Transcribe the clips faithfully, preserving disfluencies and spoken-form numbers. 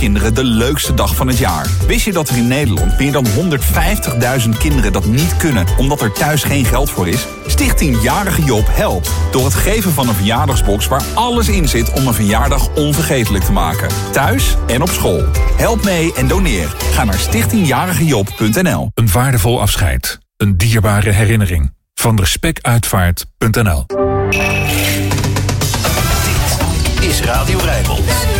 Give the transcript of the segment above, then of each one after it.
kinderen de leukste dag van het jaar. Wist je dat er in Nederland meer dan honderdvijftigduizend kinderen dat niet kunnen omdat er thuis geen geld voor is? Stichting Jarige Job helpt door het geven van een verjaardagsbox waar alles in zit om een verjaardag onvergetelijk te maken. Thuis en op school. Help mee en doneer. Ga naar stichting jarige job punt n l. Een waardevol afscheid. Een dierbare herinnering. Van respectuitvaart punt n l. Dit is Radio Rijnmond.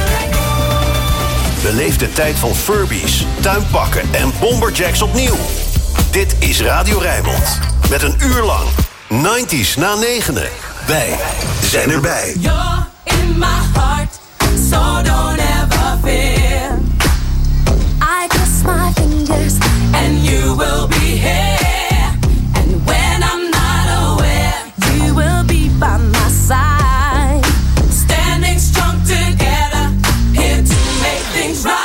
Beleef de tijd van Furbies, tuinpakken en bomberjacks opnieuw. Dit is Radio Rijnmond. Met een uur lang nineties na negenen. Wij zijn erbij. You're in my heart, so don't ever fear. I cross my fingers and you will be here. And when I'm not aware, you will be by my side. Standing strong together, here to make things right.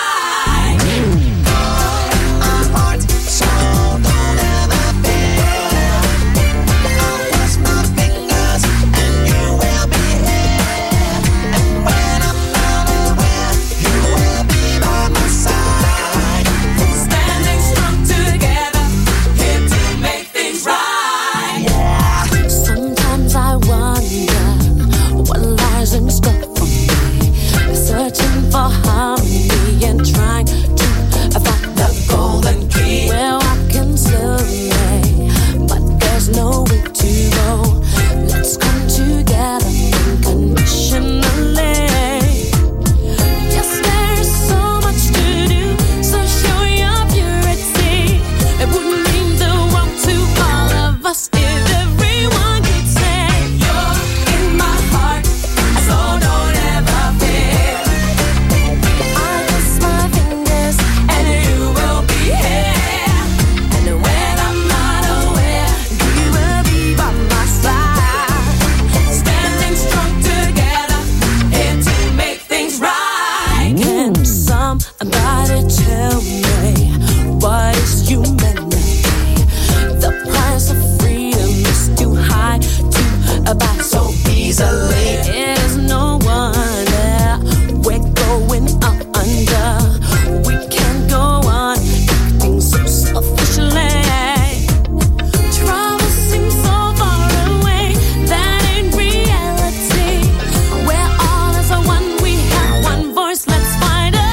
For harmony and trying to find the golden key. Well, I can slowly, but there's no way to go. Let's come together unconditionally. Yes, there's so much to do, so show your purity. It wouldn't mean the world to all of us if everyone could say you're in my heart, so don't ever fear. Somebody tell me, what is humanity? The price of freedom is too high to buy so easily. It is no wonder we're going up under. We can't go on acting so selfishly. Trouble seems so far away, that ain't reality. We're all as a one, we have one voice, let's find a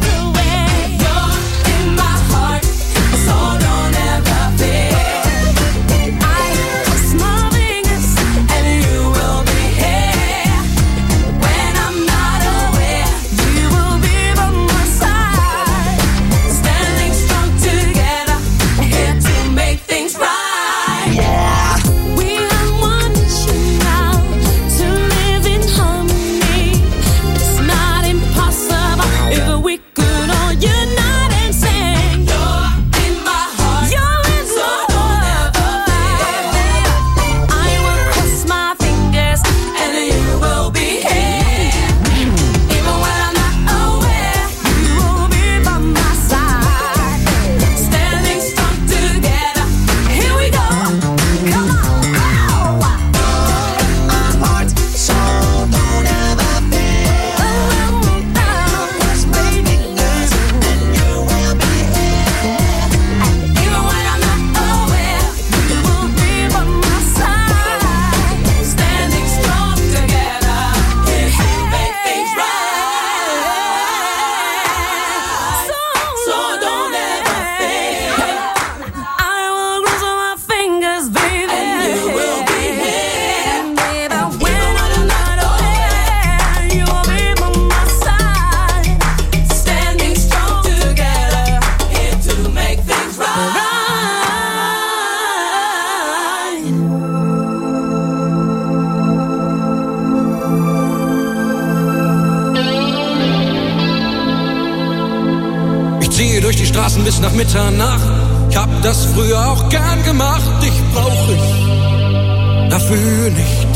Straßen bis nach Mitternacht. Ich hab das früher auch gern gemacht. Dich brauch ich dafür nicht.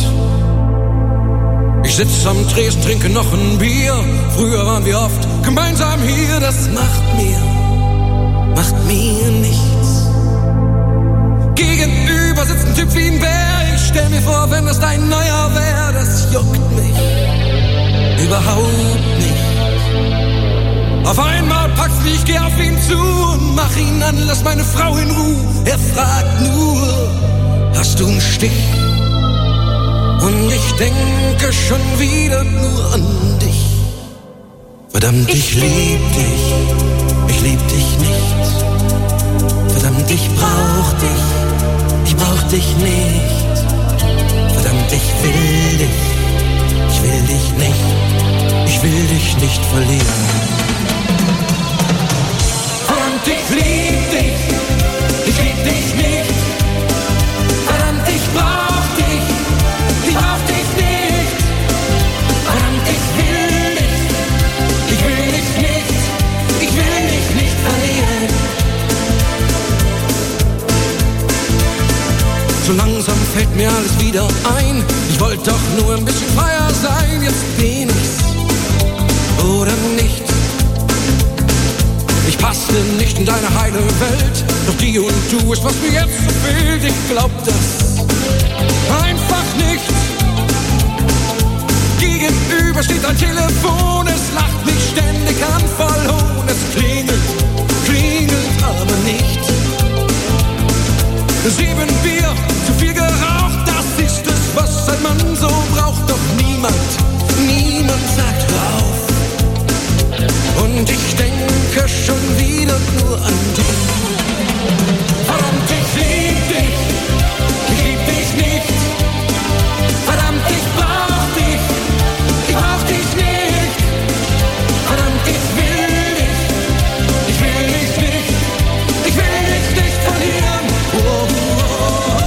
Ich sitz am Tresen, trinke noch ein Bier. Früher waren wir oft gemeinsam hier. Das macht mir, macht mir nichts. Gegenüber sitzt ein Typ wie ein Bär. Ich stell mir vor, wenn das dein neuer wär. Das juckt mich überhaupt nicht. Auf ich geh auf ihn zu und mach ihn an, lass meine Frau in Ruhe. Er fragt nur, hast du einen Stich? Und ich denke schon wieder nur an dich. Verdammt, ich, ich lieb dich, ich lieb dich nicht. Verdammt, ich brauch dich, ich brauch dich nicht. Verdammt, ich will dich, ich will dich nicht, ich will dich nicht verlieren. Verdammt, ich lieb dich, ich lieb dich nicht. Verdammt, ich brauch dich, ich brauch dich nicht. Verdammt, ich will dich, ich will dich nicht, ich will dich nicht verlieren. So langsam fällt mir alles wieder ein. Ich wollte doch nur ein bisschen freier sein. Jetzt bin ich's oder nicht. Ich passte nicht in deine heile Welt. Doch die und du ist, was mir jetzt so fehlt. Ich glaub das einfach nicht. Gegenüber steht ein Telefon. Es lacht mich ständig an, voll Hohn. Es klingelt, klingelt aber nicht. Sieben Bier, zu viel geraucht, das ist es, was ein Mann so braucht. Doch niemand, niemand sagt hör auf. Und ich denke schon wieder nur an dich. Verdammt, ich lieb dich, ich lieb dich nicht. Verdammt, ich brauch dich, ich brauch dich nicht. Verdammt, ich will dich, ich will dich nicht, ich will dich nicht verlieren. Oh, oh, oh,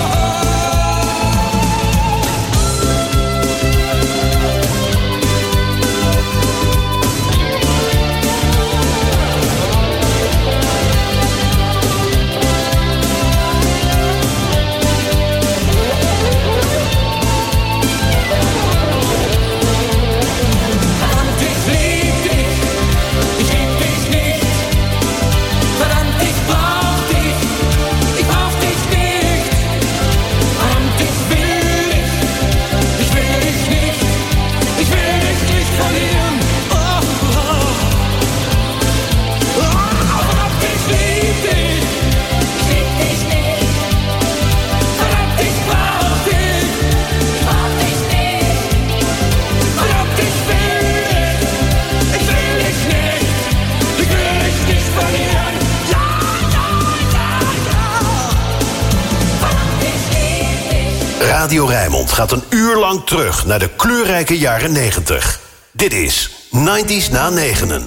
Radio Rijnmond gaat een uur lang terug naar de kleurrijke jaren negentig. Dit is negentiger na negenen.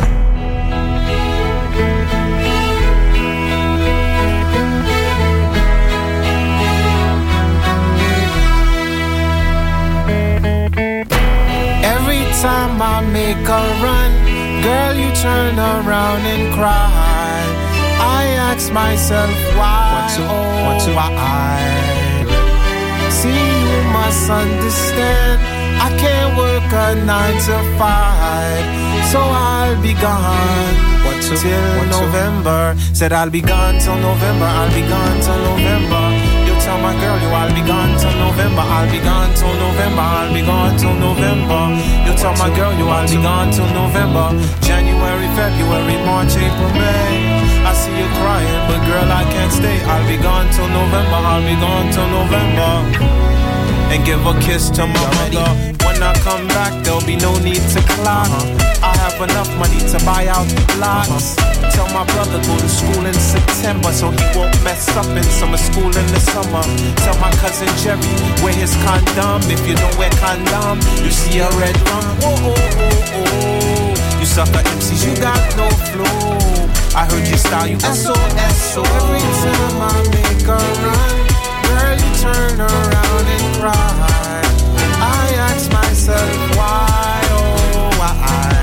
Every time I make a run, girl, you turn around and cry. I ask myself why, one, two, oh one, two. why? See, you must understand, I can't work a nine to five, so I'll be gone one, two, till one, November. Two. Said I'll be gone till November, I'll be gone till November. You tell my girl you I'll be gone till November, I'll be gone till November, I'll be gone till November. You tell my girl you I'll be gone till November. January, February, March, April, May. I see you crying, but girl I can't stay. I'll be gone till November, I'll be gone till November. And give a kiss to my mother. When I come back, there'll be no need to clock. Uh-huh. I have enough money to buy out blocks. Uh-huh. Tell my brother go to school in September, so he won't mess up in summer school in the summer. Tell my cousin Jerry, wear his condom. If you don't wear condom, you see a red rum. Oh, oh, oh, oh. You sucker M Cs, you got no flow. I heard your style, you S O S O. Every time I make a run, girl, you turn around and cry. I ask myself why, oh why?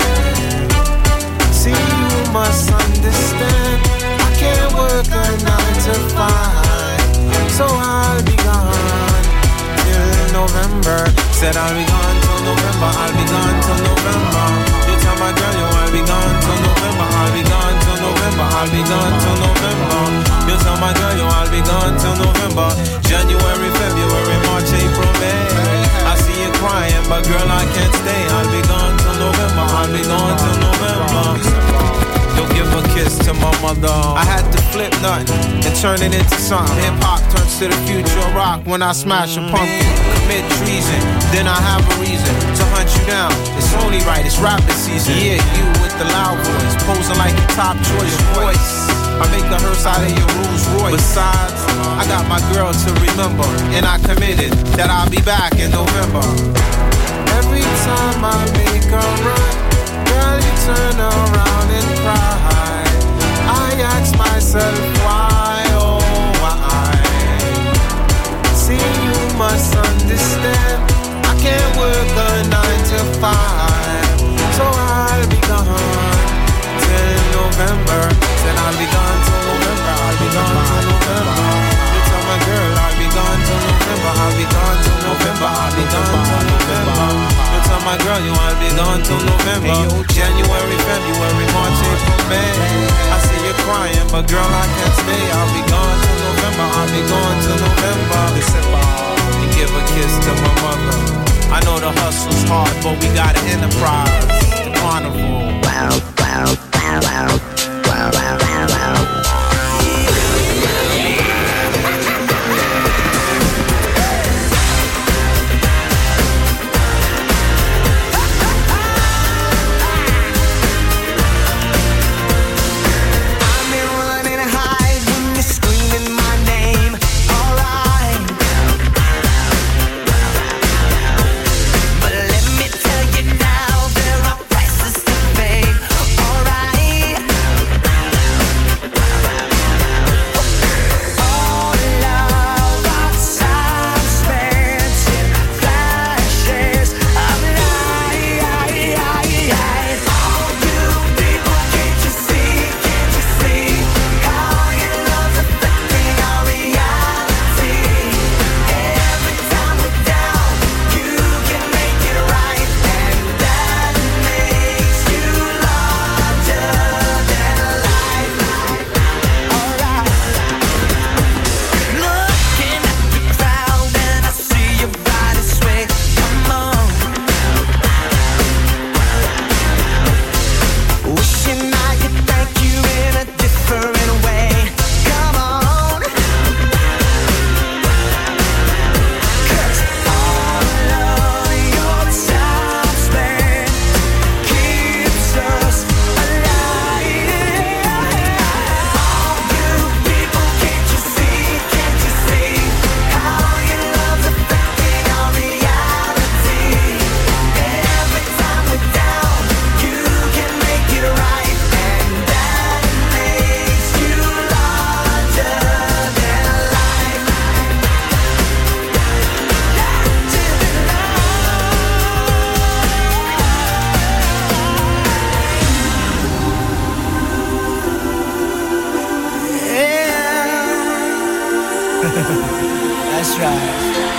See, you must understand, I can't work a nine to five, so I'll be gone till November. Said I'll be gone till November, I'll be gone till November. You tell my girl you I'll be gone till November, I'll be gone till November, I'll be gone till November. You tell my girl you I'll be gone till November. January, February, March, April, May. I see you crying, but girl I can't stay. I'll be gone till November, I'll be gone till November. Don't give a mother. I had to flip nothing and turn it into something. Hip hop turns to the future of rock when I smash a pumpkin. Commit treason, then I have a reason to hunt you down. It's only right, it's rapping season. Yeah, you with the loud voice, posing like your top choice voice. I make a hearse out of your Rolls Royce. Besides, I got my girl to remember, and I committed that I'll be back in November. Every time I make a run, girl, you turn around and cry. I ask myself why, oh why? See, you must understand, I can't work a nine to five, so I'll be gone till November. Said I'll be gone till November. I'll be gone till November. You tell my girl I'll be gone till November. I'll be gone till November. I'll be gone till November. You tell my girl you I'll be gone till November. January, February, March, April, May. I see you crying, but girl I can't stay. I'll be gone till November. I'll be gone till November. December. And give a kiss to my mother. I know the hustle's hard, but we got an enterprise. The carnival. Wow, wow, wow, wow. Wow, wow, wow, wow. That's right.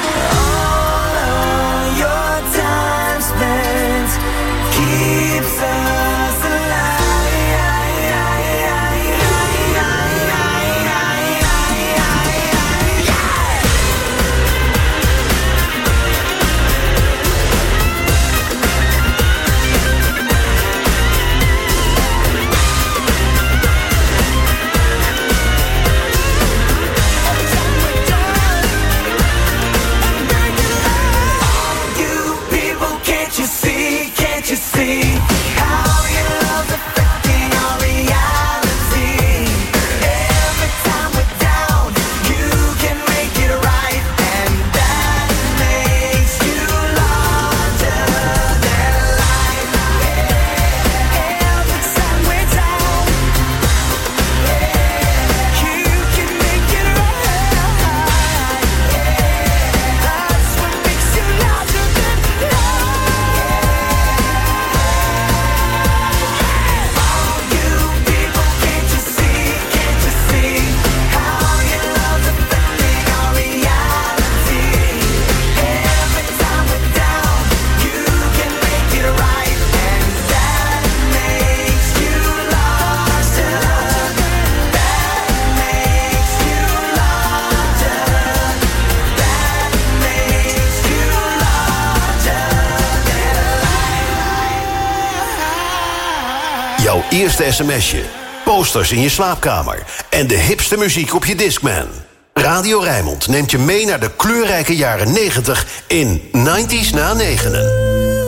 All of your time spent keeps us alive. Jouw eerste sms'je. posters in je slaapkamer en de hipste muziek op je Discman. Radio Rijnmond neemt je mee naar de kleurrijke jaren negentig in negentig's na negenen.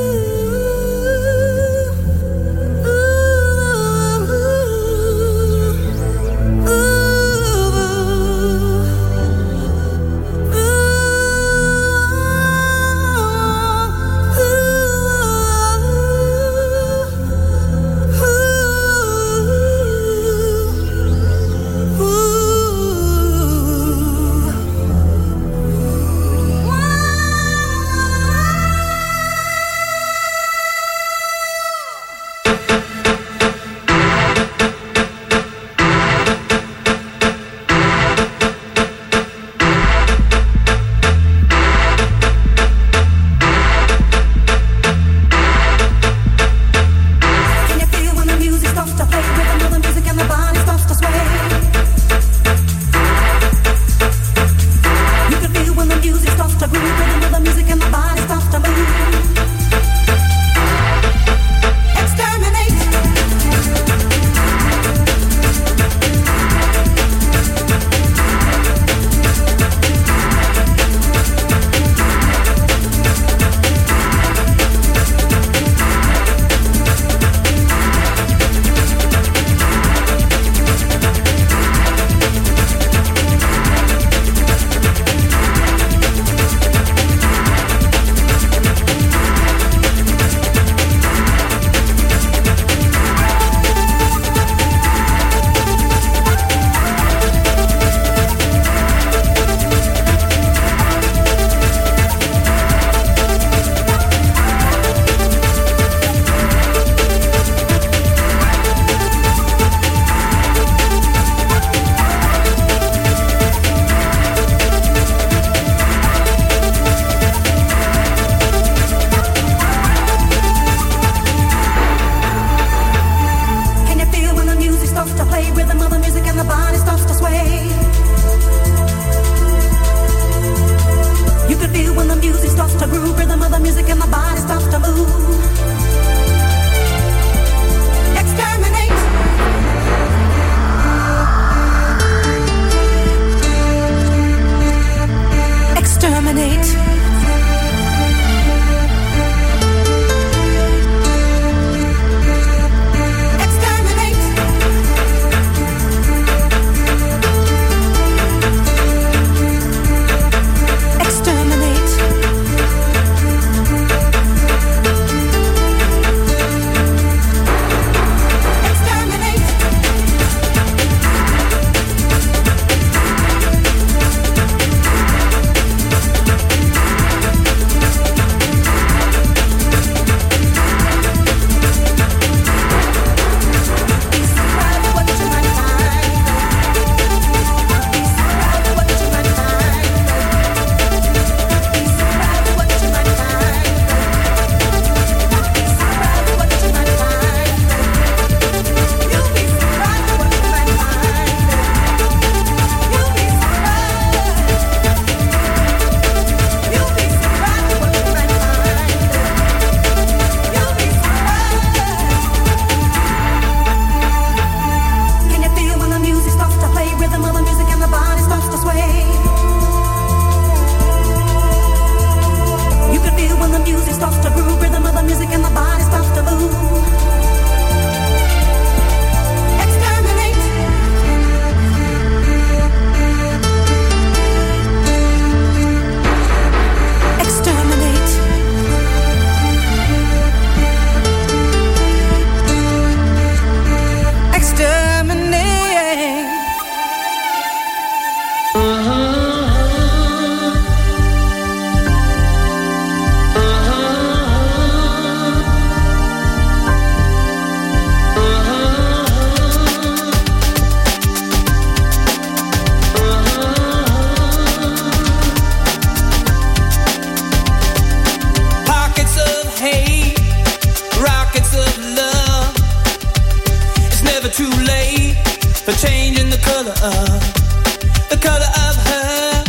for changing the color of, the color of her,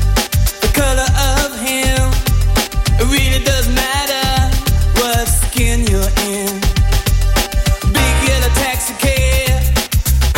the color of him. It really doesn't matter what skin you're in. Big yellow taxi cab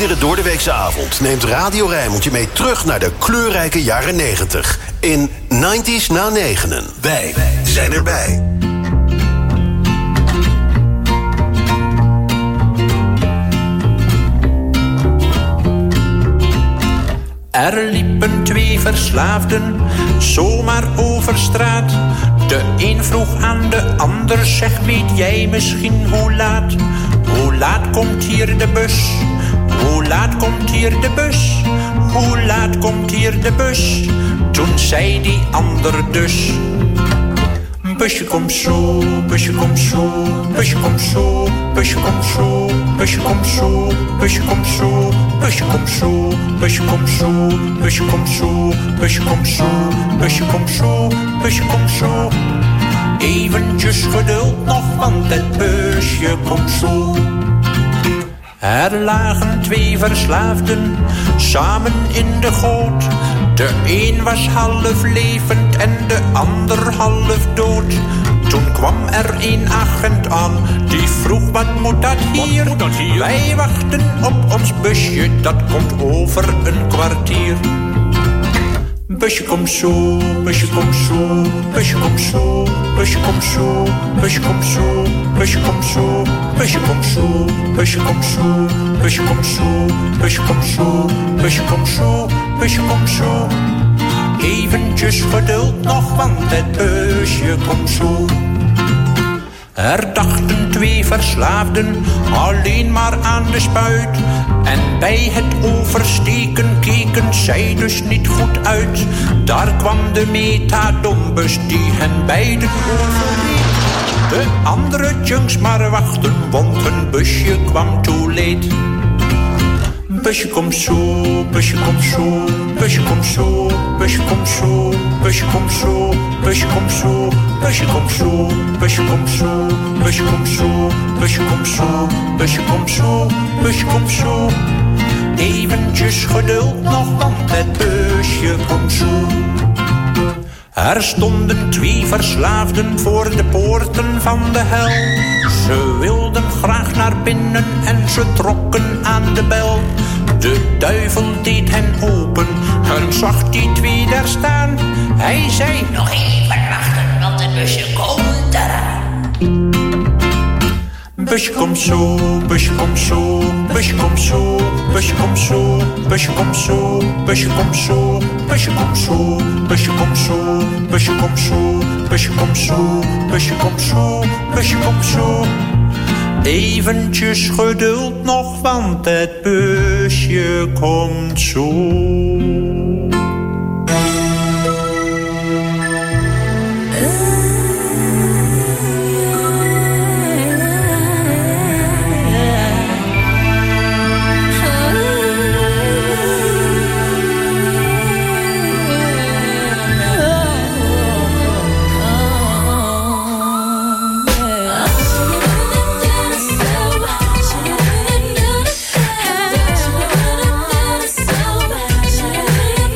Iedere doordeweekse avond neemt Radio Rijnmond je mee terug naar de kleurrijke jaren negentig. In nineties na negenen. Wij zijn erbij. Er liepen twee verslaafden zomaar over straat. De een vroeg aan de ander, zeg, weet jij misschien hoe laat? Hoe laat komt hier de bus? Hoe laat komt hier de bus? Hoe laat komt hier de bus? Toen zei die ander dus: busje komt zo, busje komt zo, busje komt zo, busje komt zo, busje komt zo, busje komt zo, busje komt zo, busje komt zo, busje komt zo, busje komt zo, busje komt zo, busje komt zo. Eventjes geduld nog, want het busje komt zo. Er lagen twee verslaafden samen in de goot. De een was half levend en de ander half dood. Toen kwam er een agent aan, die vroeg: wat moet dat hier? Moet dat hier? Wij wachten op ons busje, dat komt over een kwartier. Busje komt zo, busje komt zo, busje komt zo, busje komt zo, busje komt zo, busje komt zo, busje komt zo, busje komt zo, busje komt zo, busje komt zo, busje komt zo, busje komt zo. Eventjes geduld nog, want het busje komt zo. Er dachten twee verslaafden alleen maar aan de spuit. En bij het oversteken keken zij dus niet goed uit. Daar kwam de metadonbus die hen beiden overreed. De andere junks maar wachten, want hun busje kwam too late. Busje komt zo, busje komt zo, busje komt zo, busje komt zo, busje komt zo, busje komt zo, busje komt zo, busje komt zo, busje komt zo, busje komt zo, busje komt zo, busje komt zo. Eventjes geduld nog, want het busje komt zo. Er stonden twee verslaafden voor de poorten van de hel. Ze wilden graag naar binnen en ze trokken aan de bel. De duivel deed hen open en zag die twee daar staan. Hij zei: nog even wachten, want het busje komt eraan. Busje komt zo, busje komt zo, busje komt zo, busje komt zo, busje komt zo, busje komt zo, busje komt zo, busje komt zo, busje komt zo, busje komt zo, busje komt zo, busje komt zo. Eventjes geduld nog, want het busje komt zo. Yeah.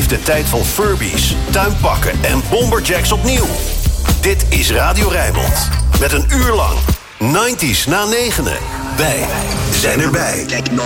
Beleef de tijd van Furbies, tuinpakken en bomberjacks opnieuw. Dit is Radio Rijnmond. Met een uur lang nineties na negenen. Wij zijn erbij. Techno.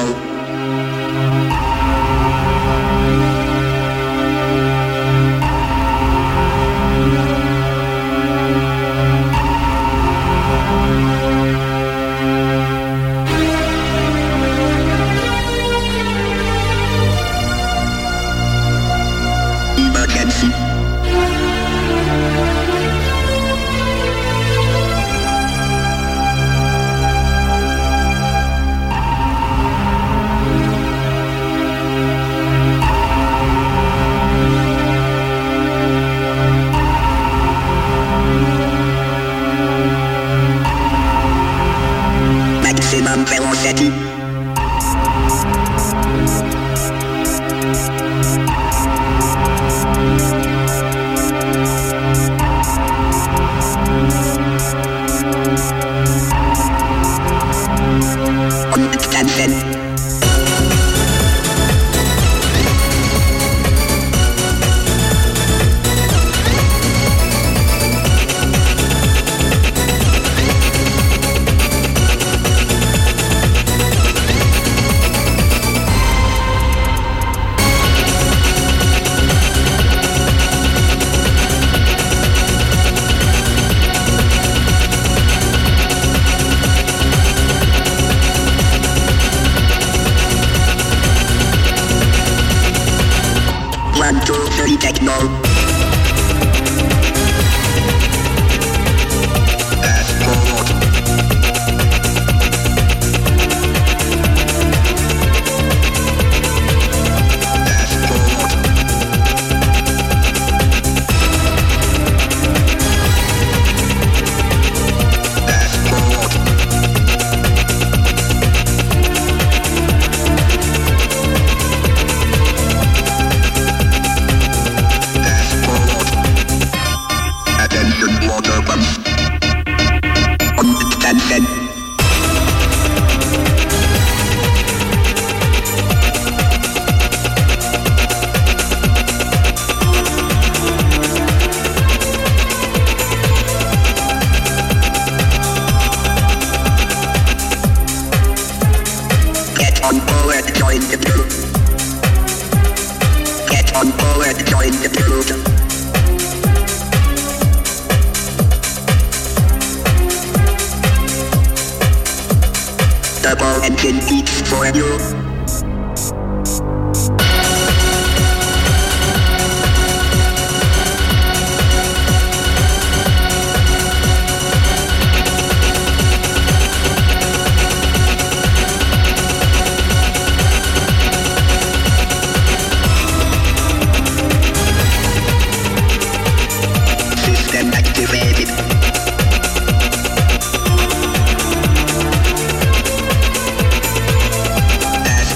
Maximum velocity. Understand. One, two, three, techno. Fast forward. Fast forward. Fast forward. Water pumps. Understand. Get on board, join the crew. Get on board, join the crew. Turbo engine beats for you. System activated. Fast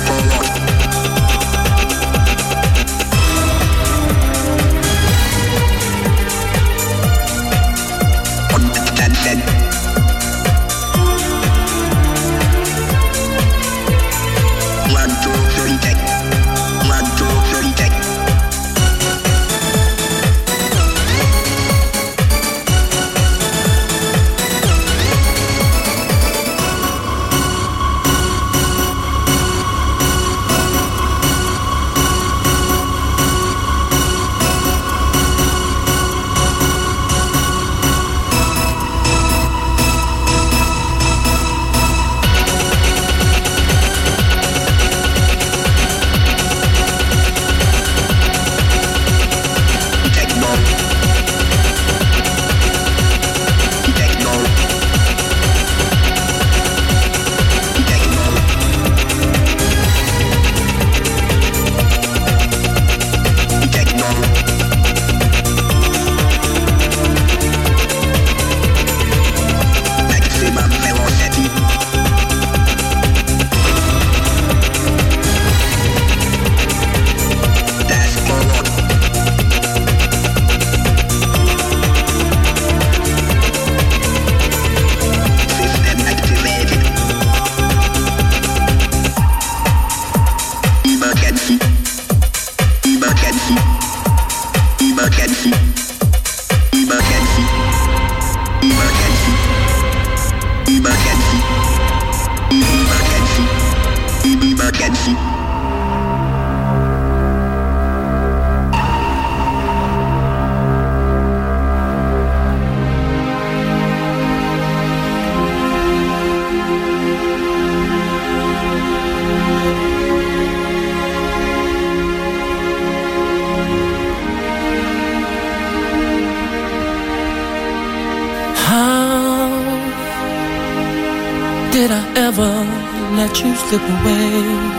Did I ever let you slip away?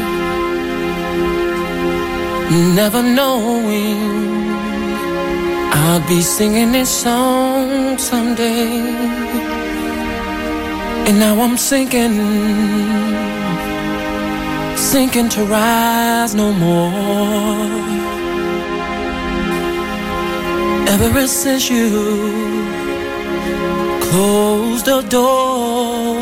Never knowing I'll be singing this song someday. And now I'm sinking, sinking to rise no more. Ever since you closed the door,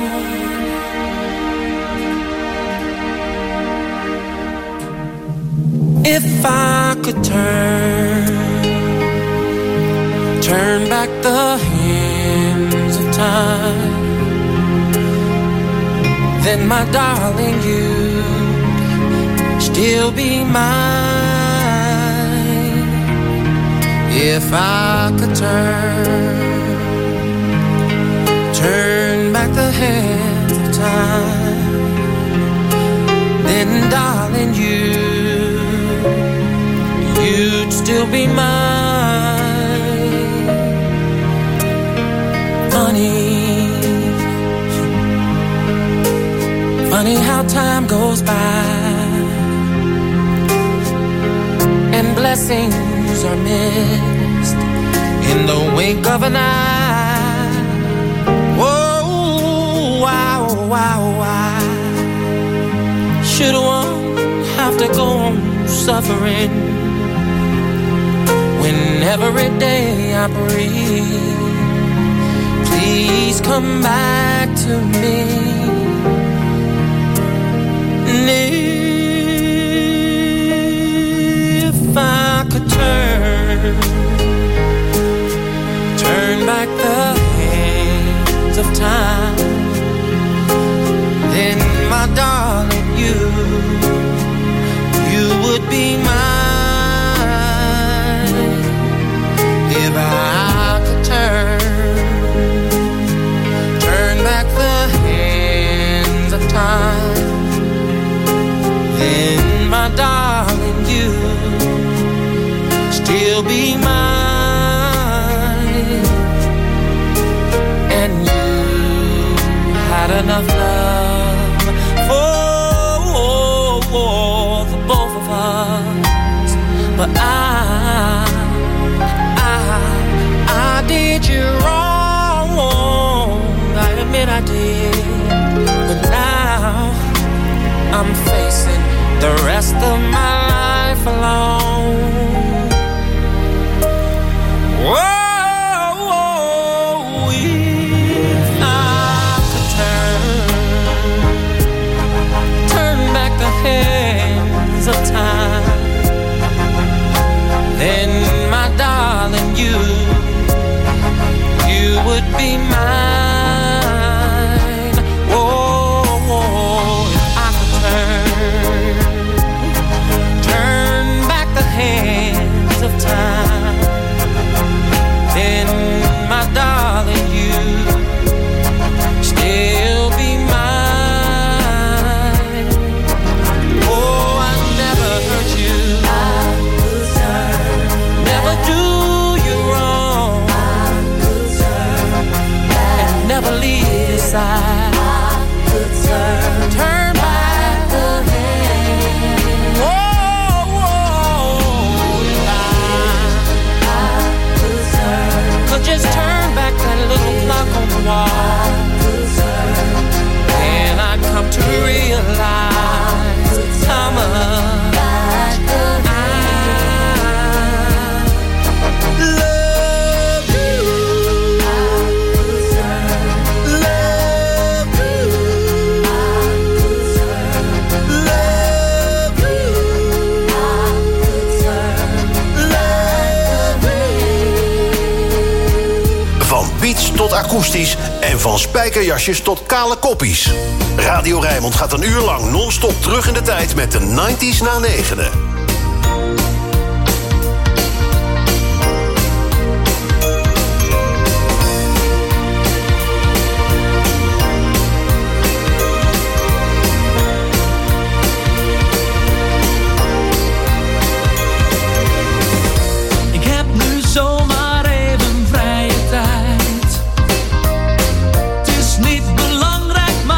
if I could turn, turn back the hands of time, then my darling, you'd still be mine. If I could turn, turn back the hands of time, then darling, you, you'd still be mine. Funny, funny how time goes by and blessings are missed in the wink of an eye. Whoa, wow, wow, wow. Should one have to go on suffering when every day I breathe? Please come back to me. And if I could turn, turn back the hands of time, then my darling, you, you would be mine. If I could turn, turn back the hands of time, then my darling, you still be mine. And you had enough love for, for the both of us, but I, I, I did you wrong. I admit I did, but now I'm facing the rest of my life alone. Whoa, whoa, if I could turn, turn back the hands of time, then my darling, you, you would be mine. Whoa, whoa, if I could turn, turn back the hands of time, then my darling, you still be mine. Oh, I never hurt you, never do you wrong, and never leave your side. Turn back the hand. Whoa, whoa, if I could just turn back that little clock on the wall, and I come to realize how much I love you, love you, love you, love you. Van beats tot akoestisch en van spijkerjasjes tot kale koppies. Radio Rijnmond gaat een uur lang non-stop terug in de tijd met de nineties na negenen. Ik heb nu zomaar even vrije tijd. Het is niet belangrijk,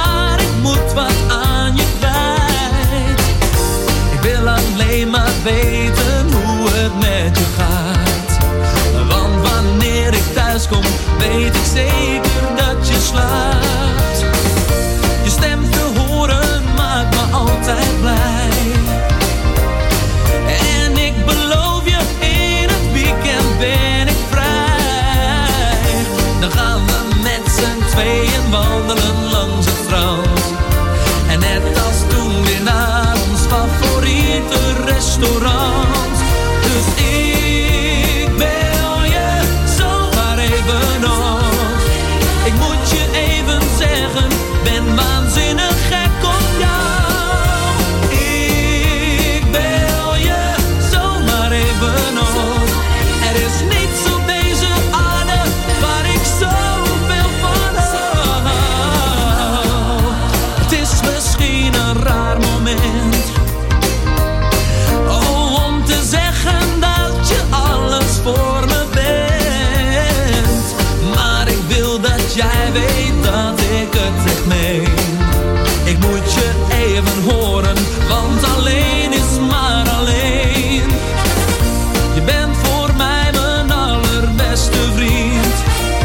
jij weet dat ik het echt meen. Ik moet je even horen, want alleen is maar alleen. Je bent voor mij mijn allerbeste vriend.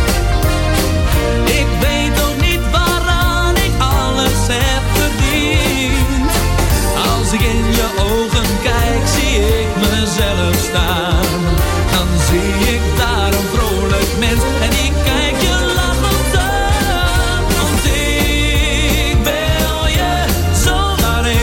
Ik weet ook niet waaraan ik alles heb verdiend. Als ik in je ogen kijk, zie ik mezelf staan. Dan zie ik daar een vrolijk mens en ik kijk je lachend aan. Want ik wil je zomaar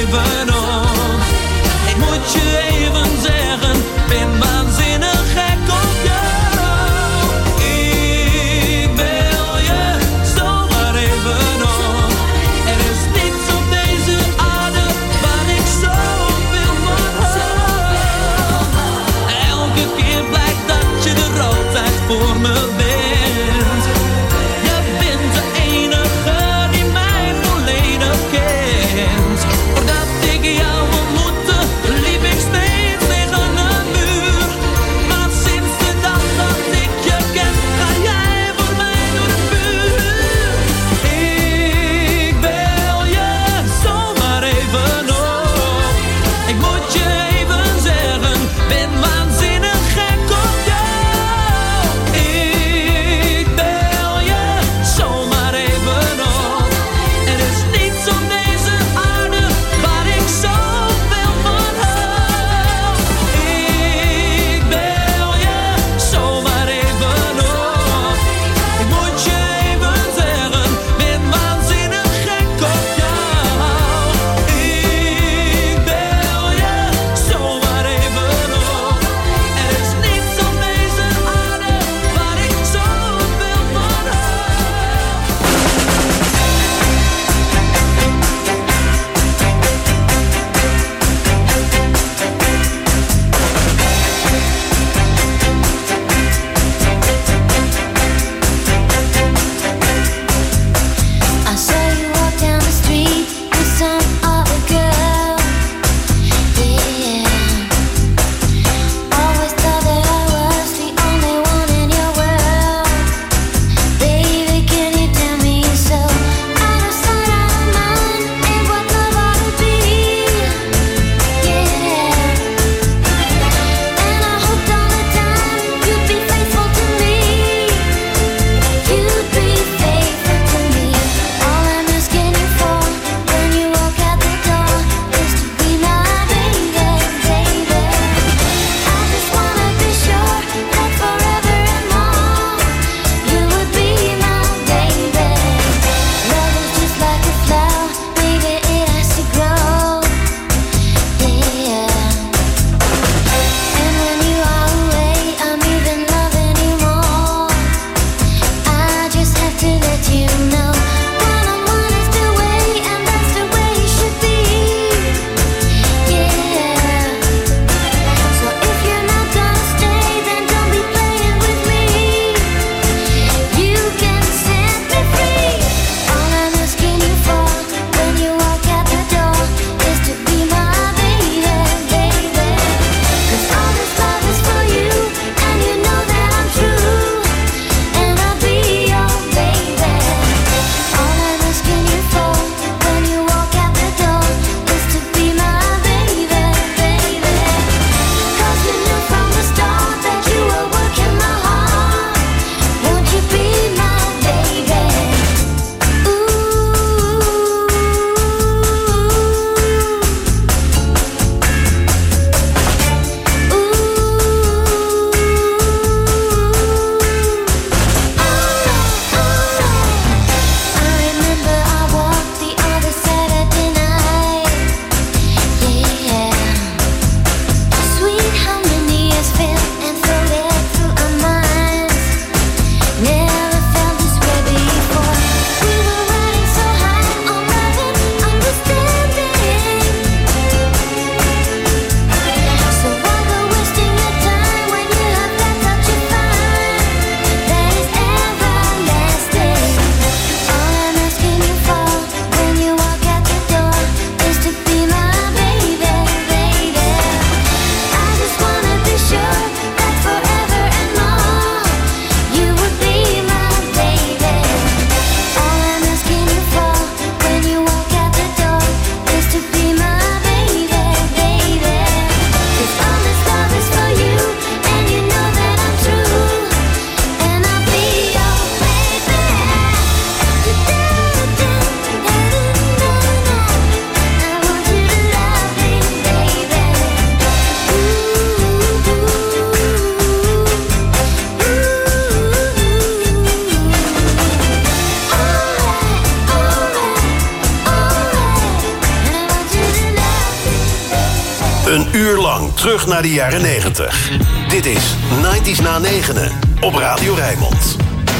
uur lang terug naar de jaren negentig. Dit is negentig na negenen op Radio Rijnmond.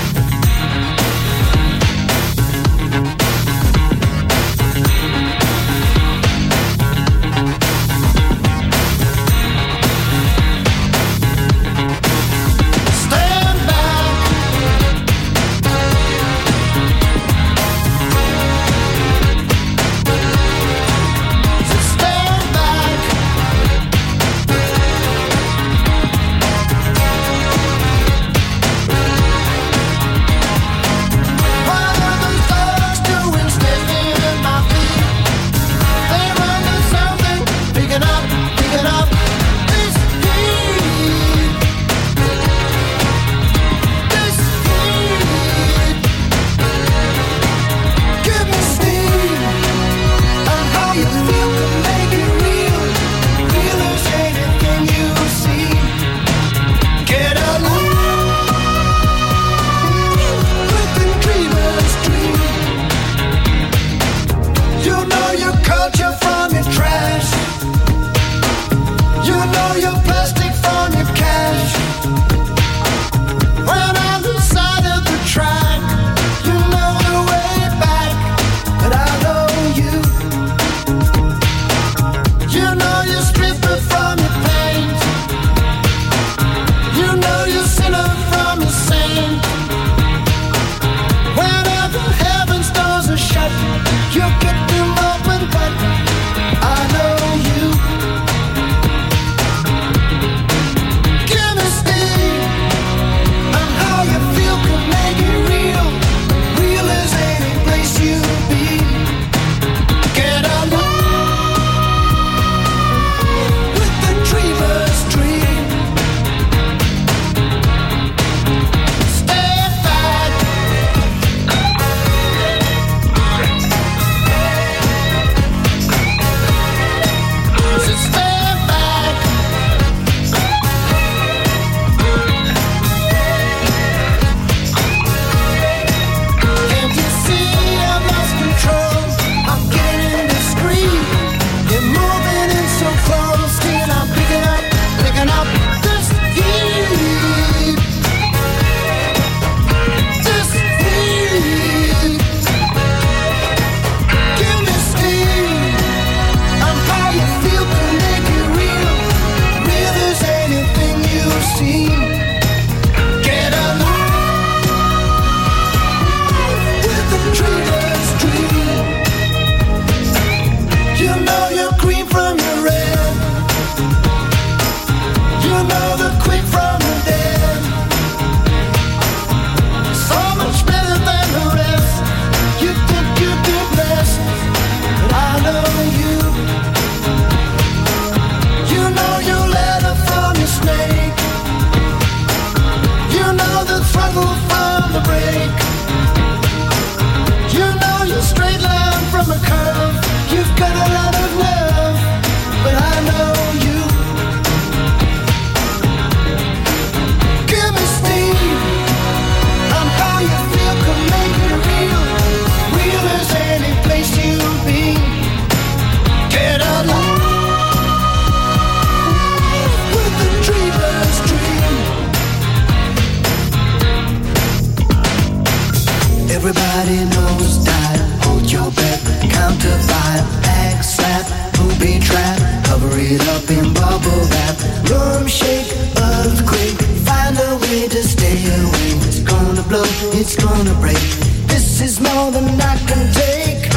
Everybody knows that. Hold your breath, count to five. Act slap, booby trap. Cover it up in bubble wrap. Room shake, earthquake. Find a way to stay away. It's gonna blow, it's gonna break. This is more than I can take.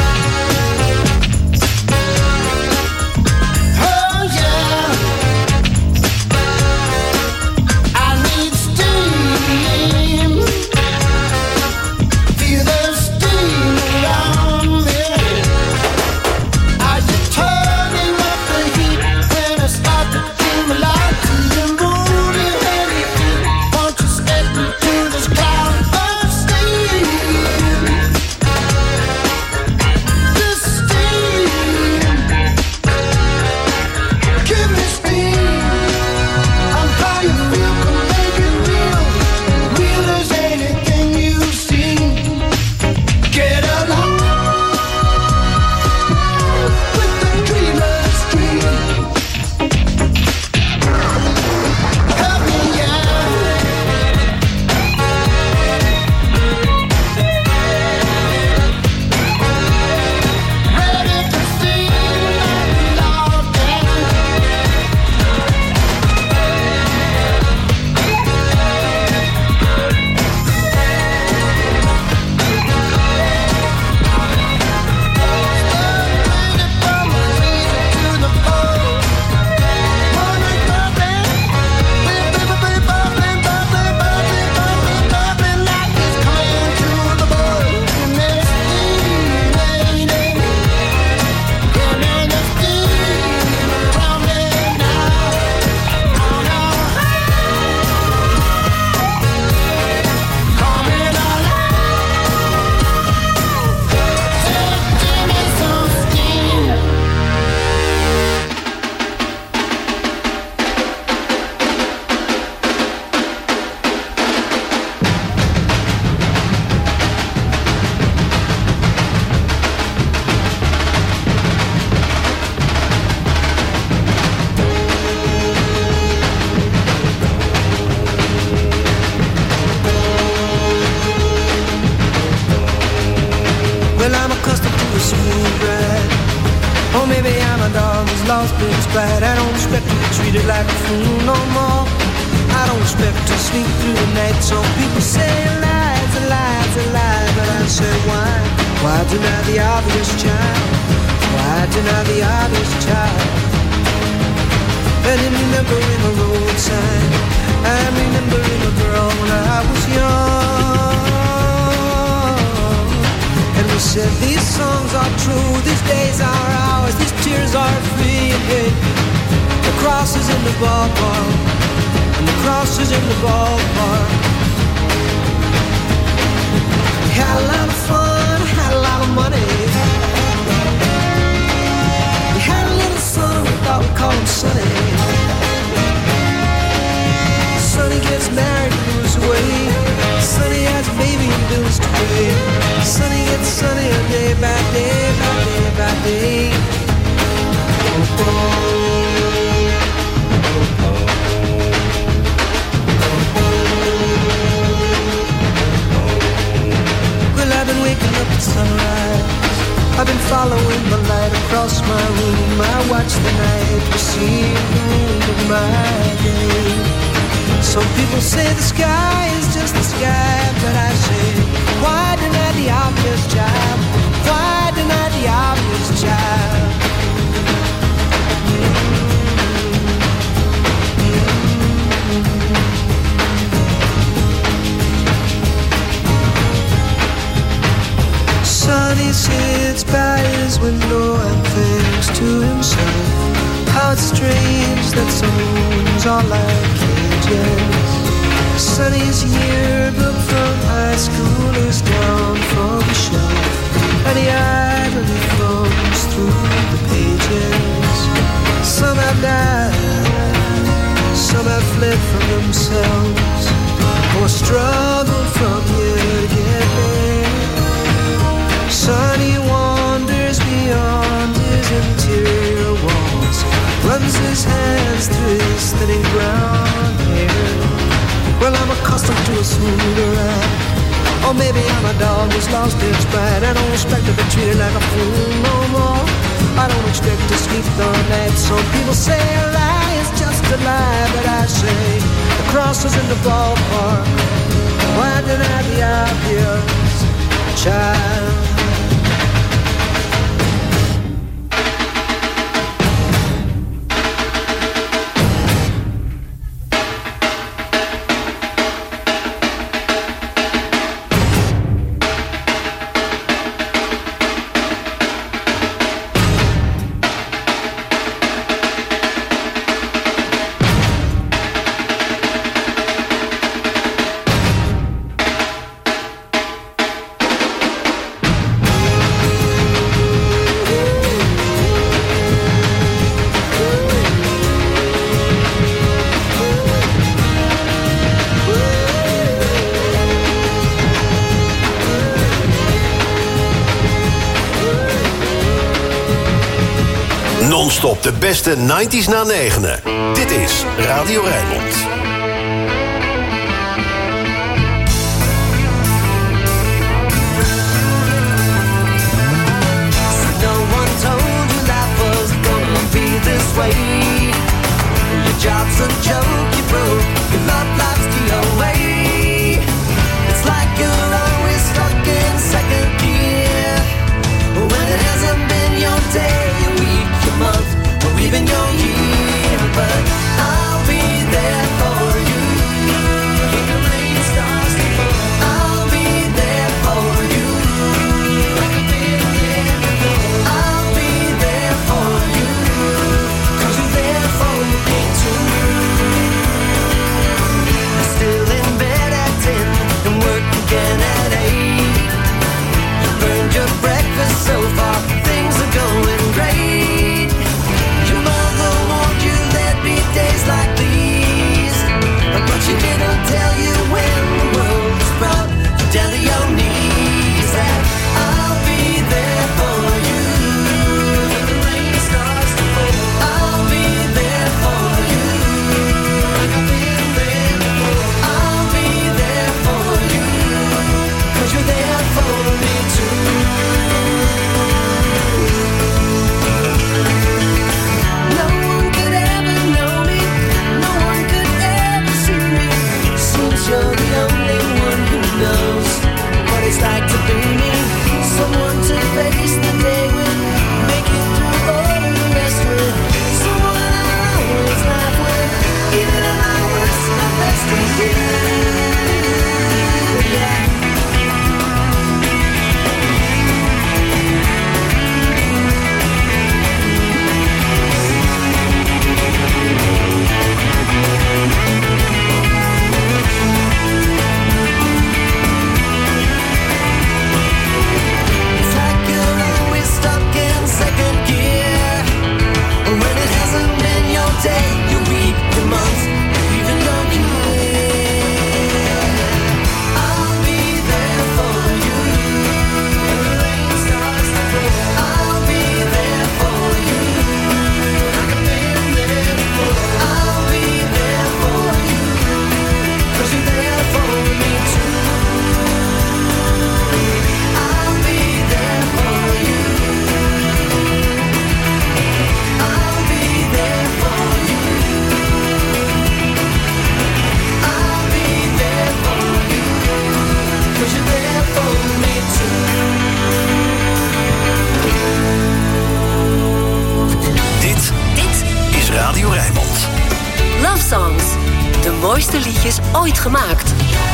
Oh yeah, I need steam. Feel the steam around me. Are you turning up the heat when I start to feel my life? To the moon and anything. Won't you step into this cloud of steam? Well, I'm accustomed to a smooth ride. Or maybe I'm a dog who's lost its pride. I don't expect to be treated like a fool no more. I don't expect to sleep through the night. Some people say lies, a lie's a lie, but I say why? Why deny the obvious child? Why deny the obvious child? And in remembering a road sign, I'm remembering a girl when I was young. And we said these songs are true, these days are ours, these tears are free. And the cross is in the ballpark, and the cross is in the ballpark. We had a lot of fun, had a lot of money. We had a little son, we thought we'd call him Sonny. Sonny gets married and moves away. Sonny has a baby and bills to pay. Sonny gets sunnier day by day, by day by day. Oh, oh. Well, I've been waking up at sunrise. I've been following the light across my room. I watch the night receive the moon of my day. Some people say the sky is just the sky, but I say, why deny the obvious, child? Why deny the obvious, child? Sonny sits by his window and thinks to himself, how it's strange that some rooms are like cages. Sonny's yearbook from high school is down from the shelf, and he idly thumbs through the pages. Some have died, some have fled from themselves, or struggled from here to get there. Sonny wanders beyond his interior walls, runs his hands through his thinning brown hair. Well, I'm accustomed to a smoother ride. Or maybe I'm a dog who's lost its pride. I don't expect to be treated like a fool no more. I don't expect to sleep the night. Some people say a lie is just a lie, but I say the cross is in the ballpark. Why deny the obvious, child? Non-stop de beste nineties na negenen. Dit is Radio Rijnmond. No one told you life was gonna be this way. Your job's a joke you broke, your love life's the away. It's like you're always stuck in second gear, when it hasn't been your day, your week, your month, or even your year. But I'll be there for like to be me. Someone to face the day with, make it through all the rest with. Someone I always laugh with, even at my worst, my best with you. Yeah. It's like you're always stuck in second gear. When it hasn't been your day, your week, your month, even your year. I'll be there for you. When the rain starts to fall, I'll be there for you. Like I've been there before. I'll be there for you. 'Cause you're there for me too. I'll be there for you. I'll be there for you. I'll be there for you. 'Cause you're there for me too. Dit, dit is Radio Rijnmond. Love Songs. De mooiste liedjes ooit gemaakt.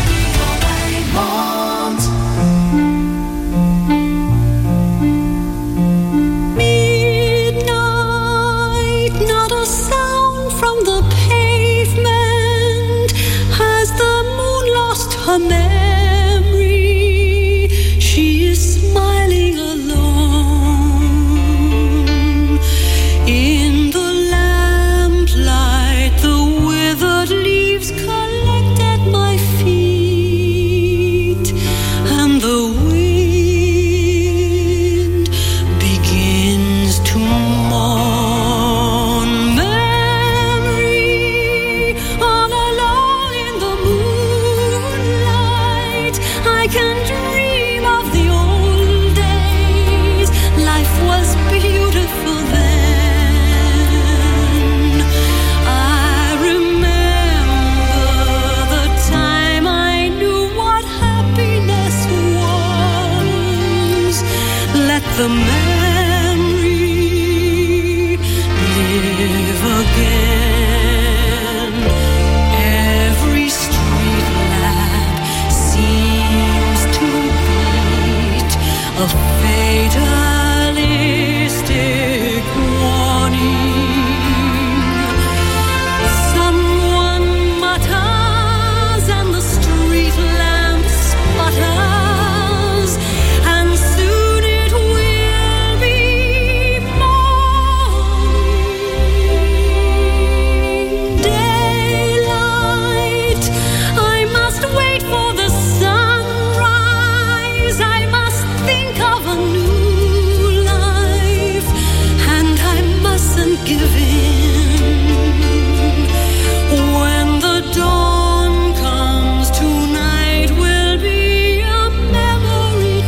Midnight, not a sound from the pavement. Has the moon lost her memory? She is smiling alone. In the lamplight, the withered leaves collect at my feet, and the wind begins to mourn. Memory, all alone in the moonlight, I can dream of the old days. Life was beautiful then. I remember the time I knew what happiness was. Let the memory live again. Every street lamp seems to beat a fatal